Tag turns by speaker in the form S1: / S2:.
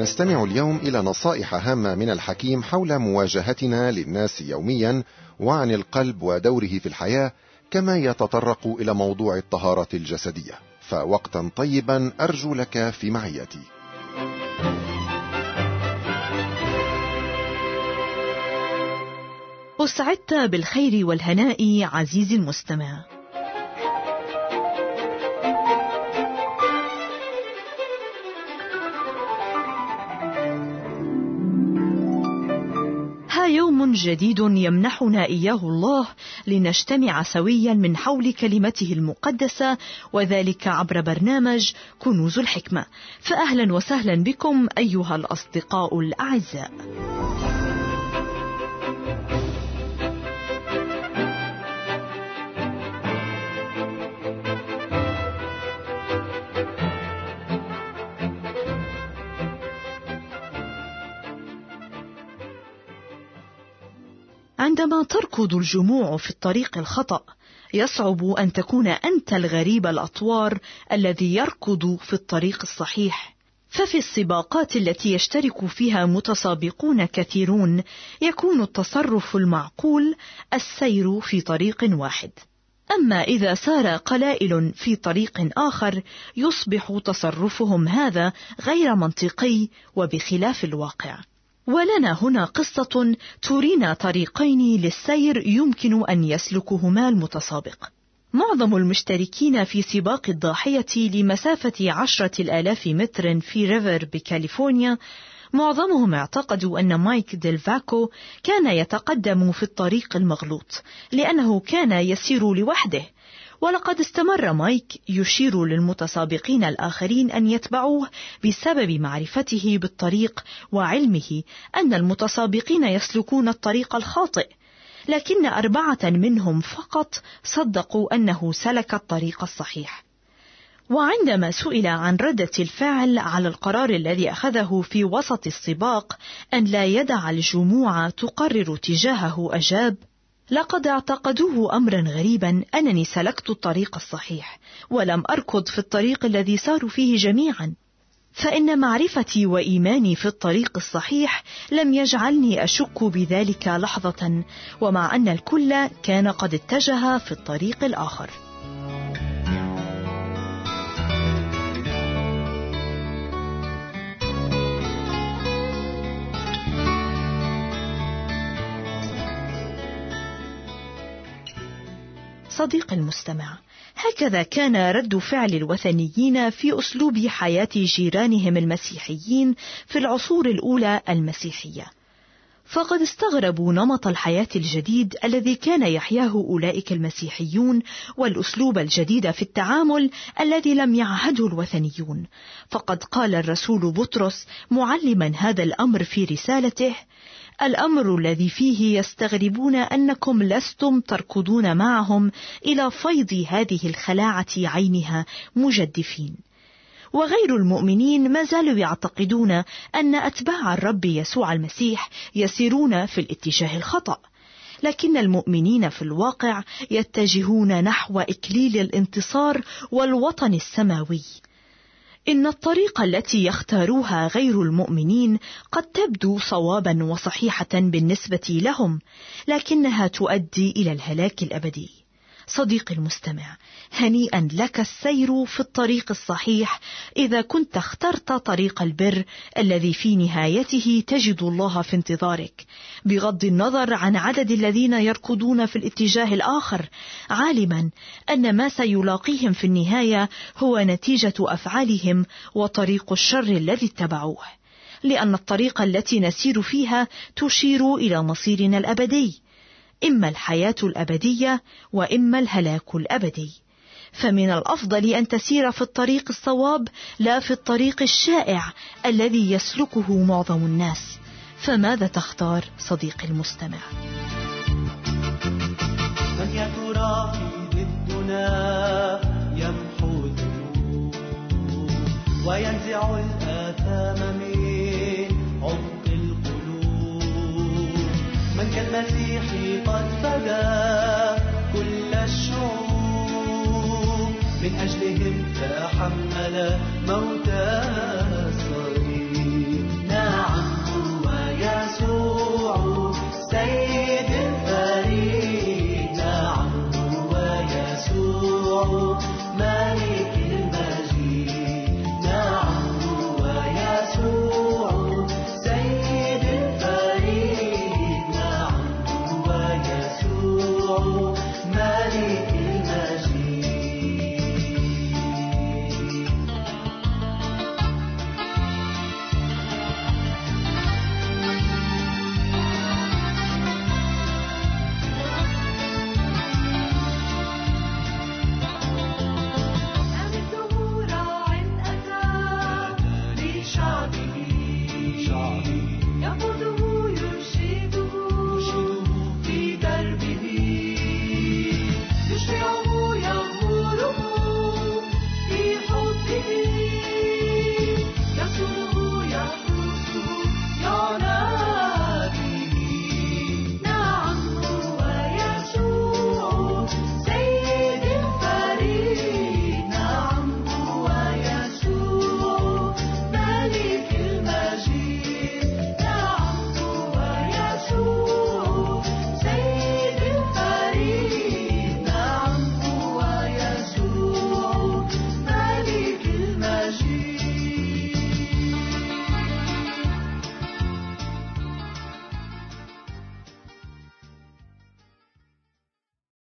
S1: سنستمع اليوم إلى نصائح هامة من الحكيم حول مواجهتنا للناس يوميا وعن القلب ودوره في الحياة، كما يتطرق إلى موضوع الطهارة الجسدية. فوقتا طيبا أرجو لك في معيتي.
S2: أسعدت بالخير والهناء عزيزي المستمع. ها يوم جديد يمنحنا إياه الله لنجتمع سويا من حول كلمته المقدسة، وذلك عبر برنامج كنوز الحكمة. فأهلا وسهلا بكم أيها الأصدقاء الأعزاء. عندما تركض الجموع في الطريق الخطأ، يصعب أن تكون أنت الغريب الأطوار الذي يركض في الطريق الصحيح. ففي السباقات التي يشترك فيها متسابقون كثيرون، يكون التصرف المعقول السير في طريق واحد. أما إذا سار قلائل في طريق آخر، يصبح تصرفهم هذا غير منطقي وبخلاف الواقع. ولنا هنا قصة ترينا طريقين للسير يمكن أن يسلكهما المتسابق. معظم المشتركين في سباق الضاحية لمسافة 10,000 متر في ريفر بكاليفورنيا، معظمهم اعتقدوا أن مايك ديلفاكو كان يتقدم في الطريق المغلوط لأنه كان يسير لوحده، ولقد استمر مايك يشير للمتسابقين الآخرين أن يتبعوه بسبب معرفته بالطريق وعلمه أن المتسابقين يسلكون الطريق الخاطئ، لكن 4 منهم فقط صدقوا أنه سلك الطريق الصحيح. وعندما سئل عن ردة الفعل على القرار الذي أخذه في وسط السباق أن لا يدع الجموع تقرر تجاهه، أجاب: لقد اعتقدوه أمرا غريبا أنني سلكت الطريق الصحيح ولم أركض في الطريق الذي ساروا فيه جميعا، فإن معرفتي وإيماني في الطريق الصحيح لم يجعلني أشك بذلك لحظة، ومع أن الكل كان قد اتجه في الطريق الآخر. صديق المستمع، هكذا كان رد فعل الوثنيين في أسلوب حياة جيرانهم المسيحيين في العصور الأولى المسيحية. فقد استغربوا نمط الحياة الجديد الذي كان يحياه أولئك المسيحيون، والأسلوب الجديد في التعامل الذي لم يعهده الوثنيون. فقد قال الرسول بطرس معلما هذا الأمر في رسالته: الأمر الذي فيه يستغربون أنكم لستم تركضون معهم إلى فيض هذه الخلاعة عينها مجدفين. وغير المؤمنين ما زالوا يعتقدون أن أتباع الرب يسوع المسيح يسيرون في الاتجاه الخطأ، لكن المؤمنين في الواقع يتجهون نحو إكليل الانتصار والوطن السماوي. إن الطريقة التي يختاروها غير المؤمنين قد تبدو صوابا وصحيحة بالنسبة لهم، لكنها تؤدي إلى الهلاك الأبدي. صديقي المستمع، هنيئا لك السير في الطريق الصحيح إذا كنت اخترت طريق البر الذي في نهايته تجد الله في انتظارك، بغض النظر عن عدد الذين يركضون في الاتجاه الآخر، عالما أن ما سيلاقيهم في النهاية هو نتيجة أفعالهم وطريق الشر الذي اتبعوه، لأن الطريقة التي نسير فيها تشير إلى مصيرنا الأبدي، إما الحياة الأبدية وإما الهلاك الأبدي. فمن الأفضل أن تسير في الطريق الصواب لا في الطريق الشائع الذي يسلكه معظم الناس. فماذا تختار صديقي المستمع؟
S3: من يا ترى في ضدنا يمحو الذنوب وينزع الآثام من عمق القلوب، من كالمسيح قد فدى كل الشعوب، من أجلهم تحمل موتا